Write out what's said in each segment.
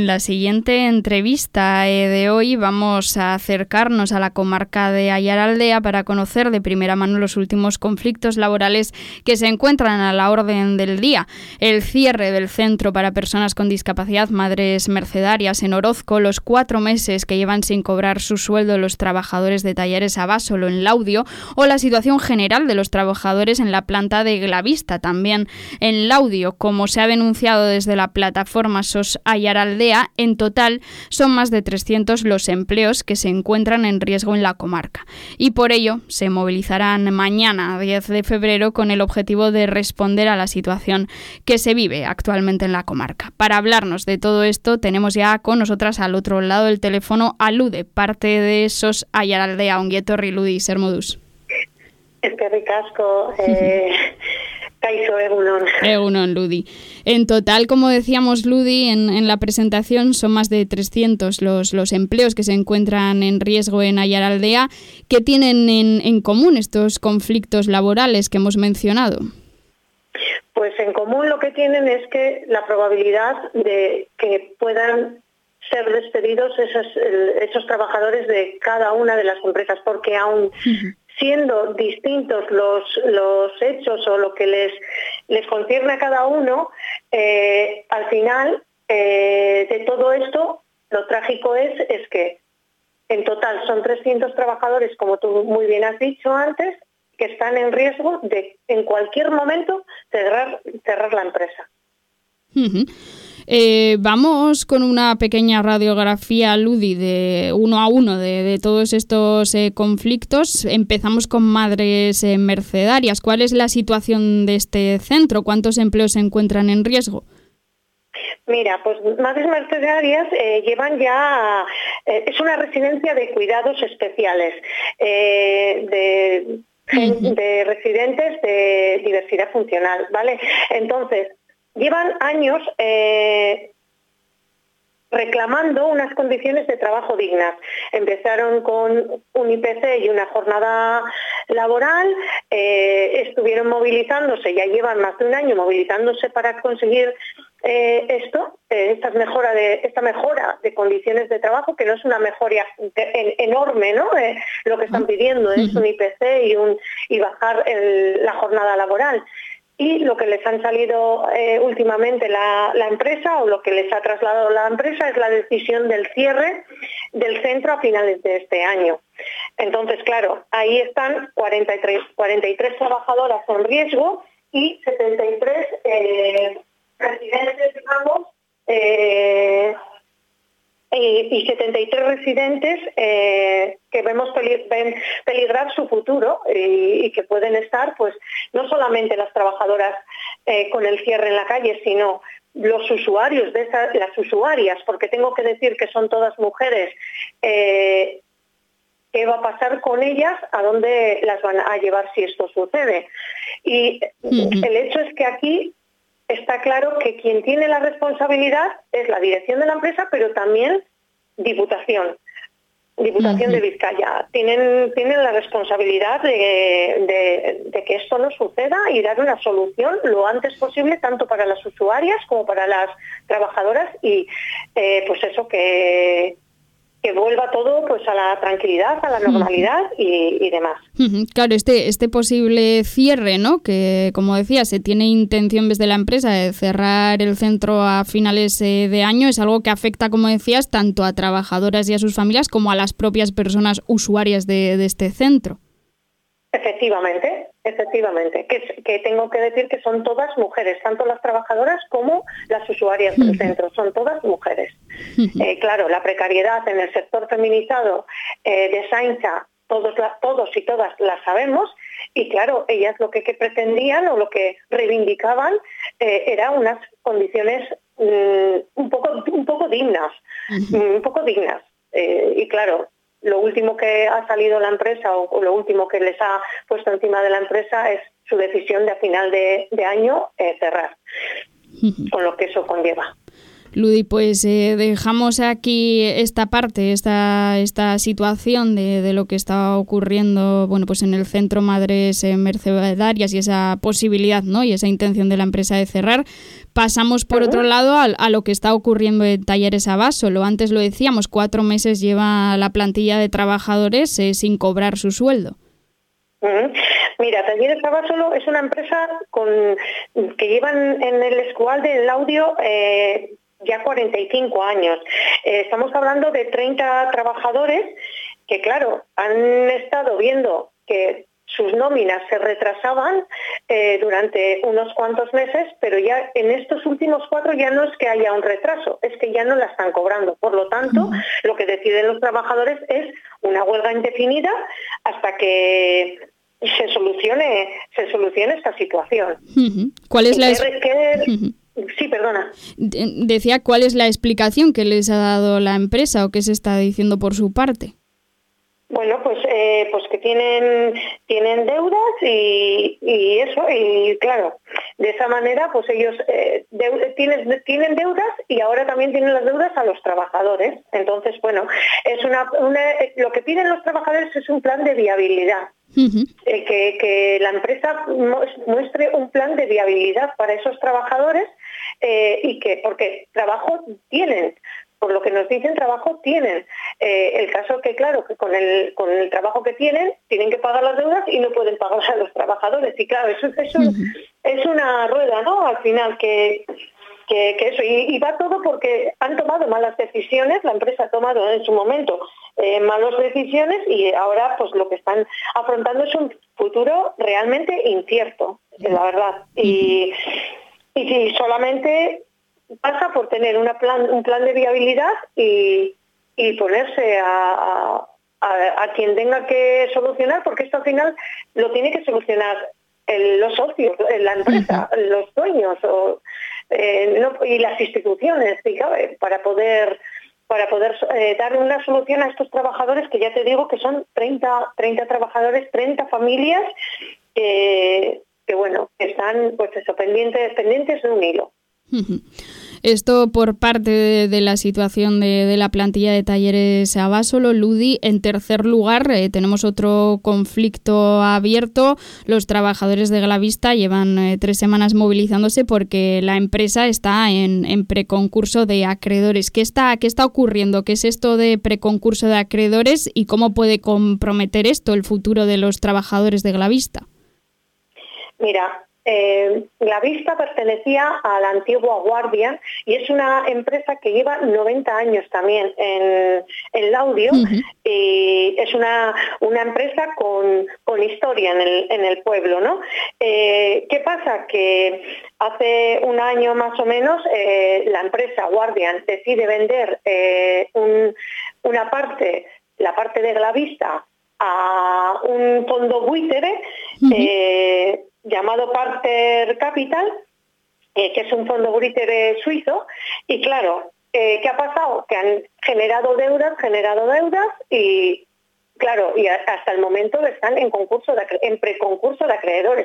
la siguiente entrevista de hoy vamos a acercarnos a la comarca de Aiaraldea para conocer de primera mano los últimos conflictos laborales que se encuentran a la orden del día. El cierre del Centro para Personas con Discapacidad Madres Mercedarias en Orozco, los 4 meses que llevan sin cobrar su sueldo los trabajadores de Talleres Abasolo en Laudio, o la situación general de los trabajadores en la planta de Glavista, también en Laudio. Como se ha denunciado desde la plataforma SOS Aiaraldea, en total son más de 300 los empleos que se encuentran en riesgo en la comarca. Y por ello se movilizarán mañana, 10 de febrero, con el objetivo de responder a la situación que se vive actualmente en la comarca. Para hablarnos de todo esto tenemos ya con nosotras al otro lado del teléfono a Lude, parte de SOS Aiaraldea. Ongi etorri, Ludi, zer moduz? Eskerrik asko, kaixo, egunon. Egunon, Ludi. En total, como decíamos, Ludi, en la presentación son más de 300 los empleos que se encuentran en riesgo en Aiaraldea. ¿Qué tienen en común estos conflictos laborales que hemos mencionado? Pues en común lo que tienen es que la probabilidad de que puedan ser despedidos esos trabajadores de cada una de las empresas, porque aún siendo distintos los hechos o lo que les concierne a cada uno, al final de todo esto, lo trágico es que en total son 300 trabajadores, como tú muy bien has dicho antes, que están en riesgo de en cualquier momento cerrar la empresa. Vamos con una pequeña radiografía, Ludi, de uno a uno de todos estos conflictos. Empezamos con Madres Mercedarias. ¿Cuál es la situación de este centro? ¿Cuántos empleos se encuentran en riesgo? Mira, pues Madres Mercedarias llevan ya... es una residencia de cuidados especiales, de residentes de diversidad funcional, ¿vale? Entonces, llevan años reclamando unas condiciones de trabajo dignas. Empezaron con un IPC y una jornada laboral, estuvieron movilizándose, ya llevan más de un año movilizándose para conseguir esta mejora de condiciones de trabajo, que no es una mejora enorme, ¿no? Lo que están pidiendo es un IPC y bajar la jornada laboral. Y lo que les han salido últimamente la empresa, o lo que les ha trasladado la empresa, es la decisión del cierre del centro a finales de este año. Entonces, claro, ahí están 43 trabajadoras en riesgo y 73 residentes, digamos, y 73 residentes que ven peligrar su futuro y que pueden estar, pues, no solamente las trabajadoras con el cierre en la calle, sino los usuarios las usuarias, porque tengo que decir que son todas mujeres. ¿Qué va a pasar con ellas? ¿A dónde las van a llevar si esto sucede? Y el hecho es que aquí está claro que quien tiene la responsabilidad es la dirección de la empresa, pero también Diputación de Vizcaya. Tienen la responsabilidad de que esto no suceda y dar una solución lo antes posible, tanto para las usuarias como para las trabajadoras, y pues eso, que vuelva todo, pues, a la tranquilidad, a la normalidad y demás. Claro, este posible cierre, ¿no? Que, como decía, se tiene intención desde la empresa de cerrar el centro a finales de año, es algo que afecta, como decías, tanto a trabajadoras y a sus familias como a las propias personas usuarias de este centro. Efectivamente, que tengo que decir que son todas mujeres, tanto las trabajadoras como las usuarias del centro, son todas mujeres. Claro, la precariedad en el sector feminizado de Sainza, todos y todas la sabemos, y claro, ellas lo que pretendían o lo que reivindicaban eran unas condiciones un poco dignas, y claro, lo último que ha salido la empresa o lo último que les ha puesto encima de la empresa es su decisión de a final de año cerrar, con lo que eso conlleva. Ludi, pues dejamos aquí esta parte, esta situación de lo que está ocurriendo, bueno, pues en el Centro Madres Mercedarias y esa posibilidad, ¿no? Y esa intención de la empresa de cerrar. Pasamos, por otro lado, a lo que está ocurriendo en Talleres Abasolo. Antes lo decíamos, 4 meses lleva la plantilla de trabajadores sin cobrar su sueldo. Mira, Talleres Abasolo es una empresa que llevan en el Escual del Laudio ya 45 años. Estamos hablando de 30 trabajadores que, claro, han estado viendo que sus nóminas se retrasaban durante unos cuantos meses, pero ya en estos últimos 4 ya no es que haya un retraso, es que ya no la están cobrando. Por lo tanto, lo que deciden los trabajadores es una huelga indefinida hasta que se solucione esta situación. ¿Cuál es la Sí, perdona. Decía, ¿cuál es la explicación que les ha dado la empresa o qué se está diciendo por su parte? Bueno, pues que tienen deudas y eso, y claro, de esa manera pues ellos tienen deudas y ahora también tienen las deudas a los trabajadores. Entonces, bueno, es lo que piden los trabajadores es un plan de viabilidad. Que la empresa muestre un plan de viabilidad para esos trabajadores porque trabajo tienen. Por lo que nos dicen, trabajo tienen. El caso que, claro, que con el trabajo que tienen que pagar las deudas y no pueden pagar a los trabajadores. Y claro, eso es una rueda, ¿no? Al final, que eso. Y va todo porque han tomado malas decisiones, la empresa ha tomado en su momento malas decisiones y ahora pues lo que están afrontando es un futuro realmente incierto, la verdad. Y solamente pasa por tener un plan de viabilidad y ponerse a quien tenga que solucionar, porque esto al final lo tiene que solucionar los socios, la empresa, los dueños y las instituciones, para poder dar una solución a estos trabajadores, que ya te digo que son 30 trabajadores, 30 familias que bueno, que están pues eso, pendientes de un hilo. Esto por parte de la situación de la plantilla de Talleres Abasolo. Ludi, en tercer lugar, tenemos otro conflicto abierto. Los trabajadores de Glavista llevan 3 semanas movilizándose porque la empresa está en preconcurso de acreedores. ¿Qué está ocurriendo? ¿Qué es esto de preconcurso de acreedores y cómo puede comprometer esto el futuro de los trabajadores de Glavista? Mira, Glavista pertenecía a la antigua Guardia y es una empresa que lleva 90 años también en Laudio y es una empresa con historia en el pueblo, ¿no? ¿Qué pasa? Que hace un año más o menos la empresa Guardian decide vender la parte de Glavista a un fondo buitre llamado Parter Capital, que es un fondo buitre suizo, y claro, ¿qué ha pasado? Que han generado deudas y claro, y hasta el momento están en preconcurso de acreedores,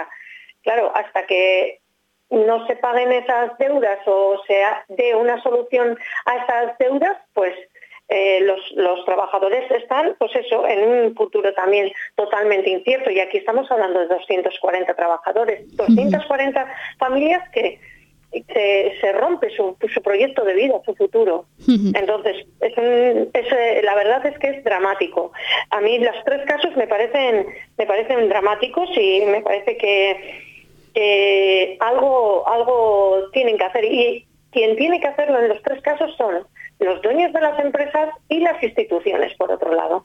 hasta que no se paguen esas deudas o se dé una solución a esas deudas, pues los trabajadores están, pues eso, en un futuro también totalmente incierto. Y aquí estamos hablando de 240 trabajadores, 240 familias que se rompe su proyecto de vida, su futuro. Entonces, la verdad es que es dramático. A mí los 3 casos me parecen dramáticos y me parece que algo tienen que hacer. Y quien tiene que hacerlo en los 3 casos son los dueños de las empresas y las instituciones, por otro lado.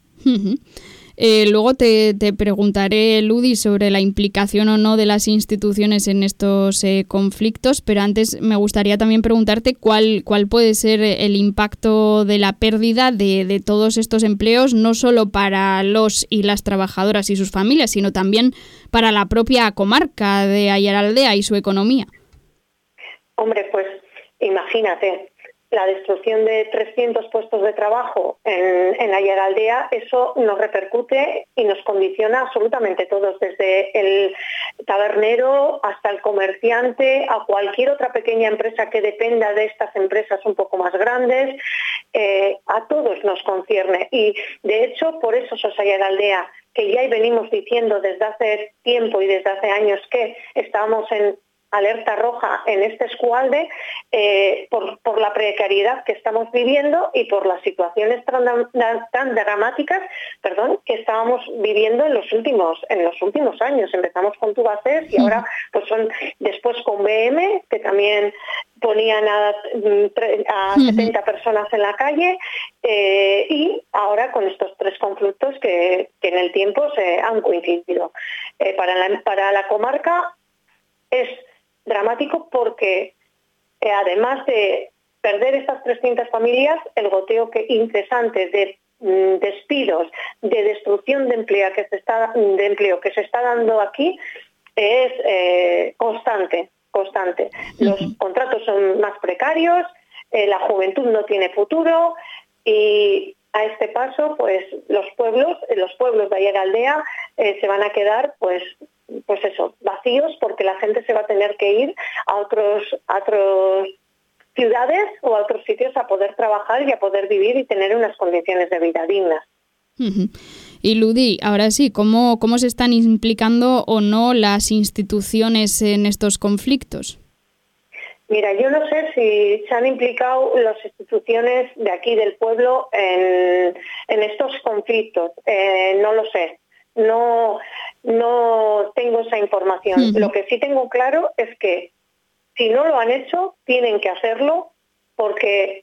Luego te preguntaré, Ludi, sobre la implicación o no de las instituciones en estos conflictos, pero antes me gustaría también preguntarte cuál puede ser el impacto de la pérdida de todos estos empleos, no solo para los y las trabajadoras y sus familias, sino también para la propia comarca de Aiaraldea y su economía. Hombre, pues imagínate. la destrucción de 300 puestos de trabajo en Aiaraldea, eso nos repercute y nos condiciona absolutamente todos, desde el tabernero hasta el comerciante, a cualquier otra pequeña empresa que dependa de estas empresas un poco más grandes, a todos nos concierne. Y de hecho, por eso SOS Aiaraldea, que ya venimos diciendo desde hace tiempo y desde hace años que estábamos en alerta roja en este eskualde, por la precariedad que estamos viviendo y por las situaciones tan dramáticas, que estábamos viviendo en los últimos años. Empezamos con Tubacex y ahora pues después con BM, que también ponían a 70 personas en la calle, y ahora con estos 3 conflictos que en el tiempo se han coincidido. Para la comarca es dramático porque además de perder estas 300 familias, el goteo incesante de despidos, de destrucción de empleo que se está dando aquí es constante. Los contratos son más precarios, la juventud no tiene futuro y a este paso pues los pueblos de Aiaraldea se van a quedar pues eso, vacíos, porque la gente se va a tener que ir a otros ciudades o a otros sitios a poder trabajar y a poder vivir y tener unas condiciones de vida dignas. Y Ludi, ahora sí, ¿cómo se están implicando o no las instituciones en estos conflictos? Mira, yo no sé si se han implicado las instituciones de aquí del pueblo en estos conflictos, no lo sé. No tengo esa información. Lo que sí tengo claro es que si no lo han hecho, tienen que hacerlo, porque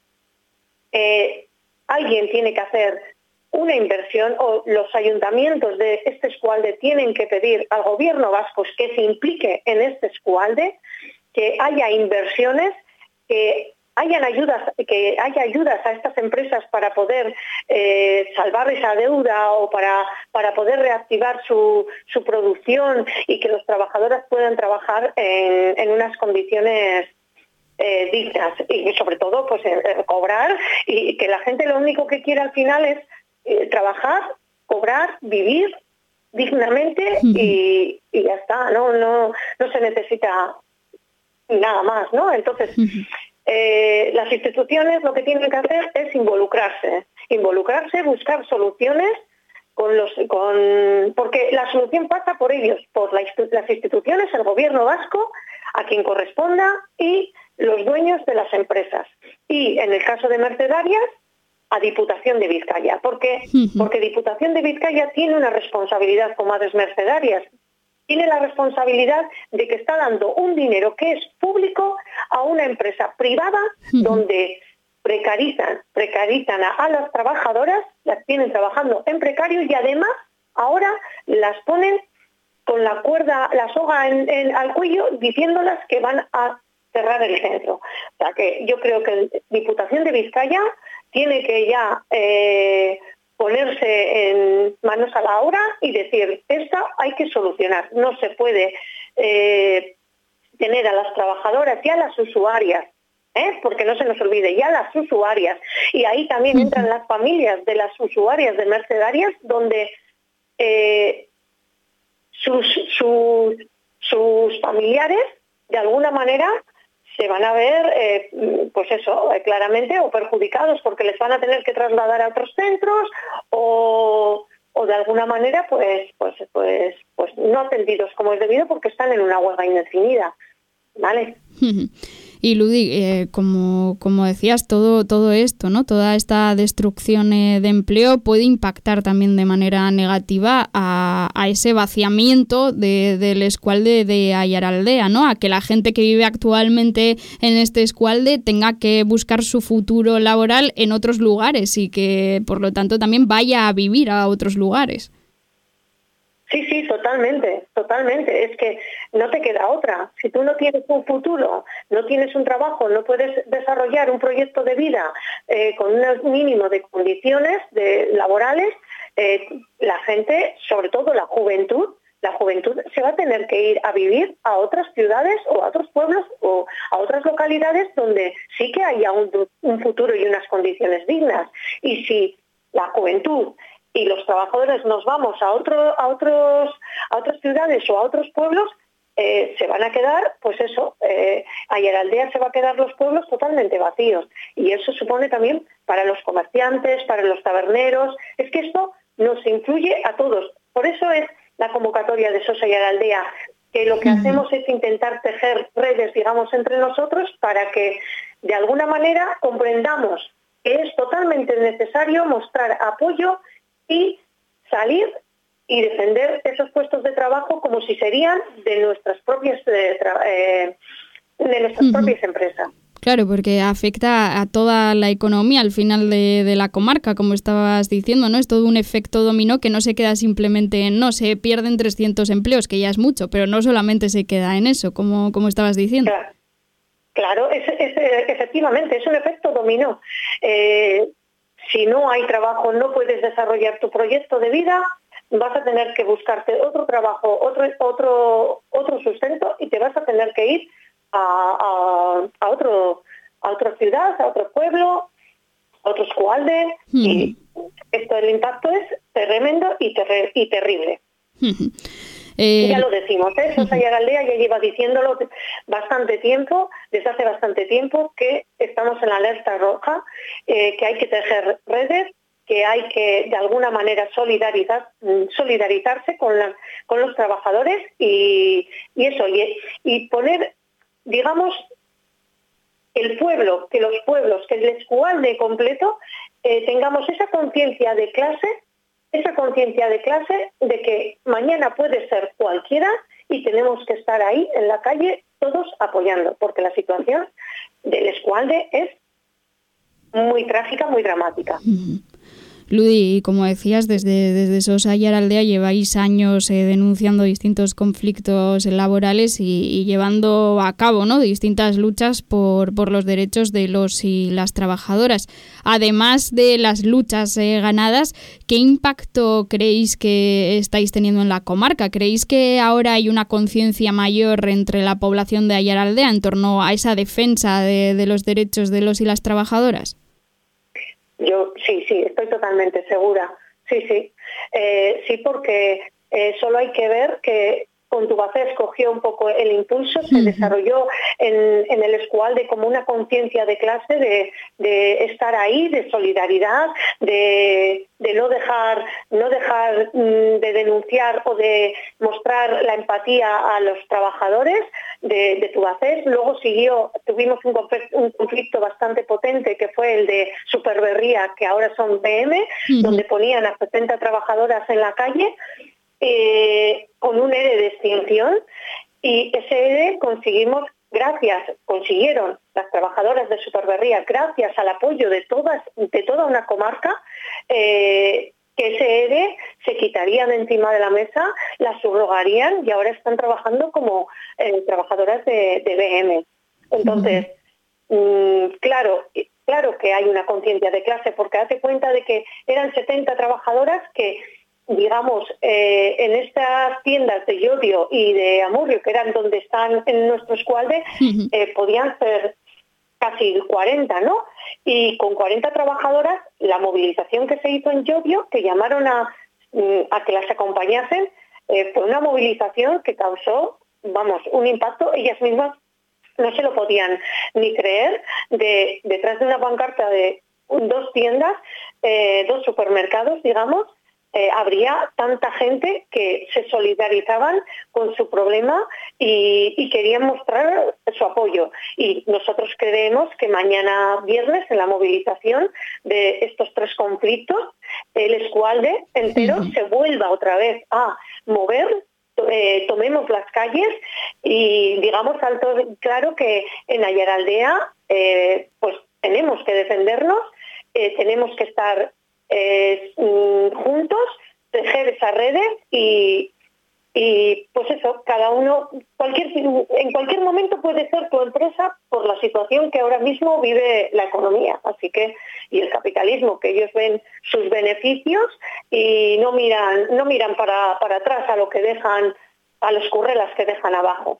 alguien tiene que hacer una inversión, o los ayuntamientos de este eskualde tienen que pedir al gobierno vasco que se implique en este eskualde, que haya inversiones, que haya ayudas a estas empresas para poder salvar esa deuda o para poder reactivar su producción y que los trabajadores puedan trabajar en unas condiciones dignas y sobre todo pues cobrar, y que la gente lo único que quiere al final es trabajar, cobrar, vivir dignamente y ya está, no se necesita nada más, ¿no? Entonces las instituciones lo que tienen que hacer es involucrarse, buscar soluciones porque la solución pasa por ellos, por las instituciones, el gobierno vasco, a quien corresponda, y los dueños de las empresas. Y en el caso de Mercedarias, a Diputación de Vizcaya, porque Diputación de Vizcaya tiene una responsabilidad con Madres Mercedarias. Tiene la responsabilidad de que está dando un dinero que es público a una empresa privada donde precarizan a las trabajadoras, las tienen trabajando en precario y además ahora las ponen con la cuerda, la soga al cuello, diciéndolas que van a cerrar el centro. O sea que yo creo que Diputación de Vizcaya tiene que ya ponerse en manos a la obra y decir, esta hay que solucionar. No se puede tener a las trabajadoras y a las usuarias, porque no se nos olvide, ya las usuarias, y ahí también entran las familias de las usuarias de Mercedarias, donde sus familiares, de alguna manera, se van a ver, claramente, o perjudicados porque les van a tener que trasladar a otros centros o de alguna manera, pues no atendidos como es debido porque están en una huelga indefinida, ¿vale? Y Ludi, como decías, todo esto, ¿no? Toda esta destrucción de empleo puede impactar también de manera negativa a ese vaciamiento del eskualde de Aiaraldea, ¿no? A que la gente que vive actualmente en este eskualde tenga que buscar su futuro laboral en otros lugares y que, por lo tanto, también vaya a vivir a otros lugares. Sí, totalmente. Es que no te queda otra. Si tú no tienes un futuro, no tienes un trabajo, no puedes desarrollar un proyecto de vida con un mínimo de condiciones laborales, la gente, sobre todo la juventud, la juventud se va a tener que ir a vivir a otras ciudades o a otros pueblos o a otras localidades donde sí que haya un futuro y unas condiciones dignas. Y si la juventud y los trabajadores nos vamos a otras ciudades o a otros pueblos, se van a quedar, pues eso, Aiaraldea se va a quedar los pueblos totalmente vacíos. Y eso supone también para los comerciantes, para los taberneros, es que esto nos influye a todos. Por eso es la convocatoria de SOS Aiaraldea, que lo que hacemos es intentar tejer redes, digamos, entre nosotros para que de alguna manera comprendamos que es totalmente necesario mostrar apoyo y salir y defender esos puestos de trabajo como si serían de nuestras propias propias empresas. Claro, porque afecta a toda la economía al final de la comarca, como estabas diciendo, ¿no? Es todo un efecto dominó que no se queda simplemente en, no, se pierden 300 empleos, que ya es mucho, pero no solamente se queda en eso, como estabas diciendo. Claro, efectivamente, es un efecto dominó. Si no hay trabajo, no puedes desarrollar tu proyecto de vida, vas a tener que buscarte otro trabajo, otro sustento y te vas a tener que ir a otra ciudad, a otro pueblo, a otro escualde. Y el impacto es tremendo y terrible. Ya lo decimos, SOS Aiaraldea ya lleva diciéndolo bastante tiempo, desde hace bastante tiempo, que estamos en la alerta roja, que hay que tejer redes, que hay que de alguna manera solidarizarse con los trabajadores y poner, digamos, el pueblo, que los pueblos, que el escualde completo tengamos esa conciencia de clase de que mañana puede ser cualquiera y tenemos que estar ahí en la calle todos apoyando, porque la situación del escualde es muy trágica, muy dramática. Ludi, como decías, desde SOS Aiaraldea lleváis años denunciando distintos conflictos laborales y llevando a cabo, ¿no?, distintas luchas por los derechos de los y las trabajadoras. Además de las luchas ganadas, ¿qué impacto creéis que estáis teniendo en la comarca? ¿Creéis que ahora hay una conciencia mayor entre la población de Aiaraldea en torno a esa defensa de los derechos de los y las trabajadoras? Yo sí, estoy totalmente segura. Sí, porque solo hay que ver que Contubacés cogió un poco el impulso, se desarrolló en el escualde como una conciencia de clase, de estar ahí, de solidaridad, de no dejar de denunciar o de mostrar la empatía a los trabajadores de Tubacés. Luego tuvimos un conflicto bastante potente que fue el de Superberría, que ahora son BM, donde ponían a 70 trabajadoras en la calle, con un ERE de extinción, y ese ERE consiguieron las trabajadoras de Superberría, gracias al apoyo de toda una comarca, que ese ERE se quitaría de encima de la mesa, las subrogarían y ahora están trabajando como trabajadoras de BM. Entonces, claro que hay una conciencia de clase, porque date cuenta de que eran 70 trabajadoras que, digamos, en estas tiendas de Llodio y de Amurrio, que eran donde están en nuestro escualde, podían ser casi 40, ¿no? Y con 40 trabajadoras, la movilización que se hizo en Llodio, que llamaron a que las acompañasen, fue una movilización que causó, un impacto. Ellas mismas no se lo podían ni creer, detrás de una pancarta de 2 tiendas, 2 supermercados, digamos, habría tanta gente que se solidarizaban con su problema y querían mostrar su apoyo. Y nosotros creemos que mañana viernes, en la movilización de estos 3 conflictos, el escualde entero se vuelva otra vez a mover, tomemos las calles y digamos alto claro que en Aiaraldea pues tenemos que defendernos, tenemos que estar juntos, tejer esas redes y Y pues eso, cada uno, en cualquier momento puede ser tu empresa por la situación que ahora mismo vive la economía, así que, y el capitalismo, que ellos ven sus beneficios y no miran para atrás a lo que dejan, a los currelas que dejan abajo.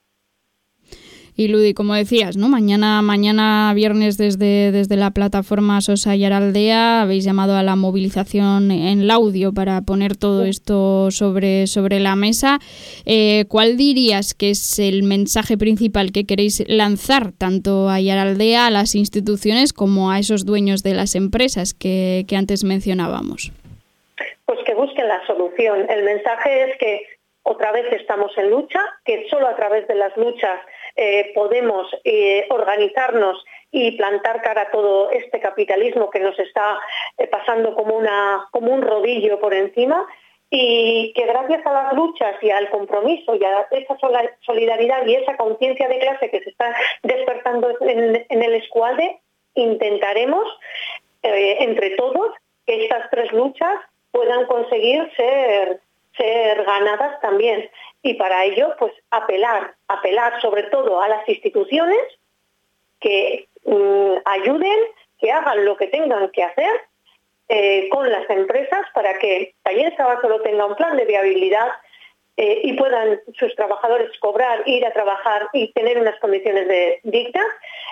Y Ludi, como decías, ¿no? Mañana viernes desde la plataforma SOS Aiaraldea habéis llamado a la movilización en Laudio para poner todo esto sobre la mesa. ¿Cuál dirías que es el mensaje principal que queréis lanzar tanto a Aiaraldea, a las instituciones, como a esos dueños de las empresas que antes mencionábamos? Pues que busquen la solución. El mensaje es que otra vez estamos en lucha, que solo a través de las luchas podemos organizarnos y plantar cara a todo este capitalismo que nos está pasando como un rodillo por encima, y que gracias a las luchas y al compromiso y a esa solidaridad y esa conciencia de clase que se está despertando en el Eskualde, intentaremos entre todos que estas tres luchas puedan conseguir ser ganadas también. Y para ello, pues apelar sobre todo a las instituciones que ayuden, que hagan lo que tengan que hacer con las empresas para que Talleres Abasolo tenga un plan de viabilidad y puedan sus trabajadores cobrar, ir a trabajar y tener unas condiciones dignas.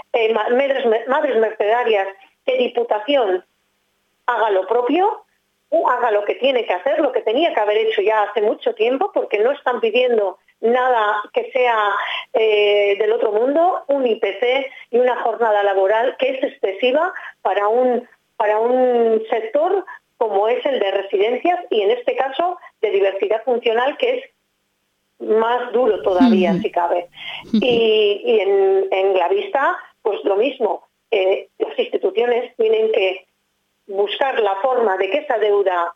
Madres mercedarias, que Diputación haga lo propio, haga lo que tiene que hacer, lo que tenía que haber hecho ya hace mucho tiempo, porque no están pidiendo nada que sea del otro mundo, un IPC y una jornada laboral que es excesiva para un sector como es el de residencias y en este caso de diversidad funcional, que es más duro todavía, si cabe. Y en la vista, pues lo mismo, las instituciones tienen que buscar la forma de que esa deuda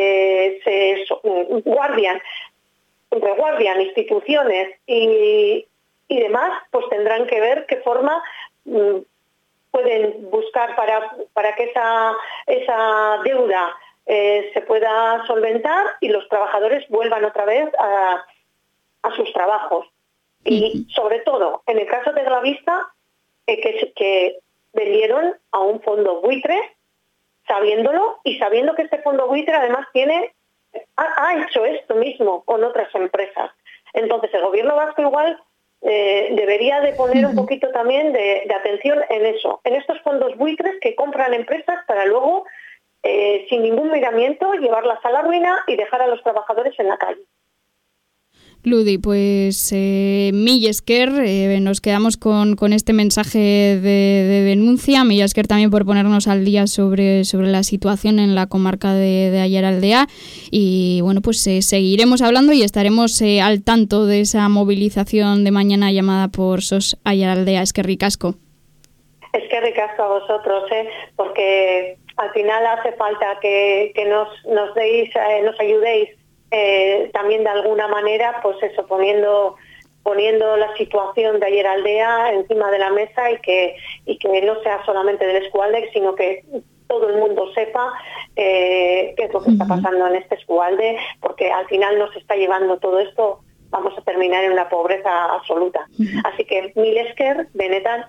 reguardian instituciones y demás, pues tendrán que ver qué forma pueden buscar para que esa deuda se pueda solventar y los trabajadores vuelvan otra vez a sus trabajos. Y sobre todo, en el caso de Glavista, que vendieron a un fondo buitre, sabiéndolo y sabiendo que este fondo buitre además ha hecho esto mismo con otras empresas. Entonces el gobierno vasco igual debería de poner un poquito también de atención en eso, en estos fondos buitres que compran empresas para luego, sin ningún miramiento, llevarlas a la ruina y dejar a los trabajadores en la calle. Ludi, pues mil esker, nos quedamos con este mensaje de denuncia. Mil esker también por ponernos al día sobre la situación en la comarca de Aiaraldea. Y bueno, pues seguiremos hablando y estaremos al tanto de esa movilización de mañana llamada por SOS Aiaraldea. Eskerrik asko. Eskerrik asko a vosotros, porque al final hace falta que nos ayudéis. También de alguna manera, pues eso, poniendo la situación de Aiaraldea encima de la mesa y que no sea solamente del Eskualde, sino que todo el mundo sepa qué es lo que está pasando en este Eskualde, porque al final nos está llevando todo esto, vamos a terminar en una pobreza absoluta. Así que mil esker, benetan,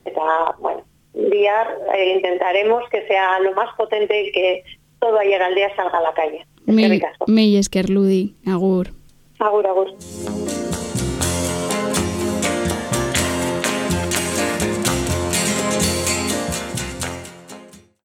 intentaremos que sea lo más potente y que todo Aiaraldea salga a la calle. Mil esker, Ludi. Agur. Agur.